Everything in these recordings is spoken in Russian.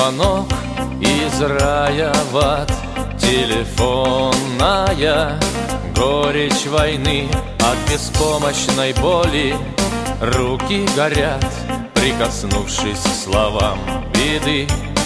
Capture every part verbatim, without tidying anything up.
звонок из рая в ад, телефонная горечь войны. От беспомощной боли руки горят, прикоснувшись к словам беды.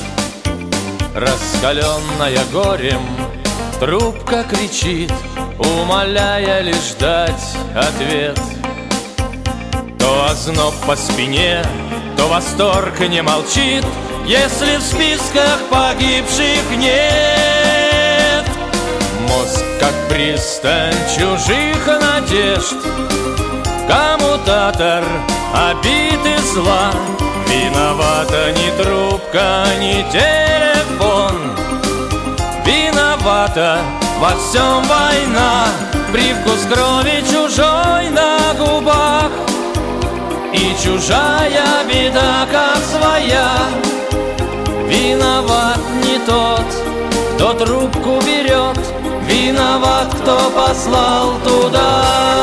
Раскаленная горем, трубка кричит, умоляя лишь дать ответ. То озноб по спине, то восторг не молчит, если в списках погибших нет. Мозг, как пристань чужих надежд, коммутатор обид и зла. Виновата не трубка, не телефон, виновата во всем война. Привкус крови чужой на губах, и чужая беда, как своя. Виноват не тот, кто трубку берет, виноват, кто послал туда.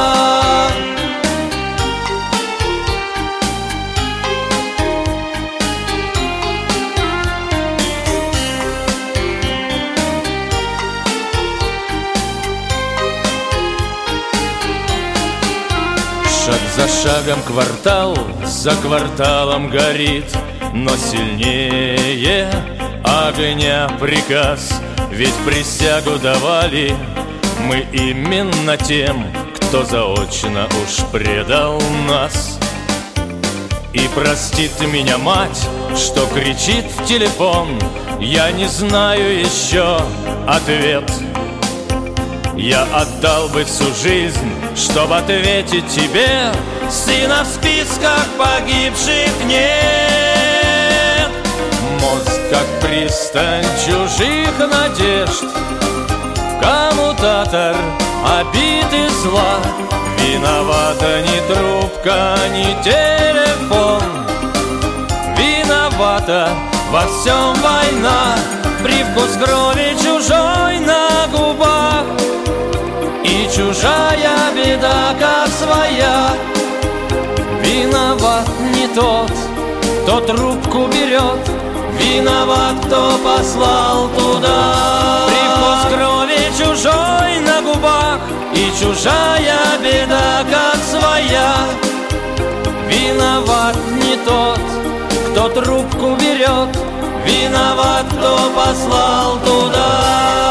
Шаг за шагом квартал за кварталом горит, но сильнее огня приказ. Ведь присягу давали мы именно тем, кто заочно уж предал нас. И простит меня мать, что кричит в телефон, я не знаю еще ответ. Я отдал бы всю жизнь, чтобы ответить тебе, сына в списках погибших нет. Мозг, как пристань чужих надежд, коммутатор обид и зла. Виновата не трубка, не телефон, виновата во всем война. Привкус крови чужой на губах, и чужая беда, как своя. Виноват не тот, кто трубку берет, виноват, кто послал туда. Привкус крови чужой на губах, и чужая беда, как своя. Виноват не тот, кто трубку берет, виноват, кто послал туда.